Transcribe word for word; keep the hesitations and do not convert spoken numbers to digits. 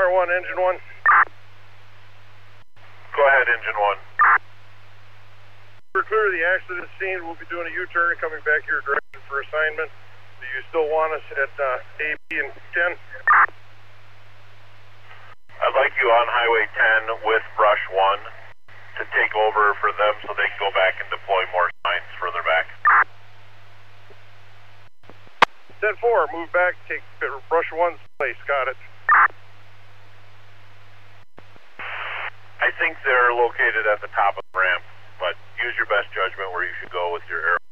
Fire one, engine one. Go ahead, engine one. We're clear of the accident scene. We'll be doing a U-turn and coming back your direction for assignment. Do you still want us at uh, A, B, and ten? I'd like you on Highway ten with Brush one to take over for them so they can go back and deploy more signs further back. ten four, move back, take Brush one's place. Got it. I think they're located at the top of the ramp, but use your best judgment where you should go with your air.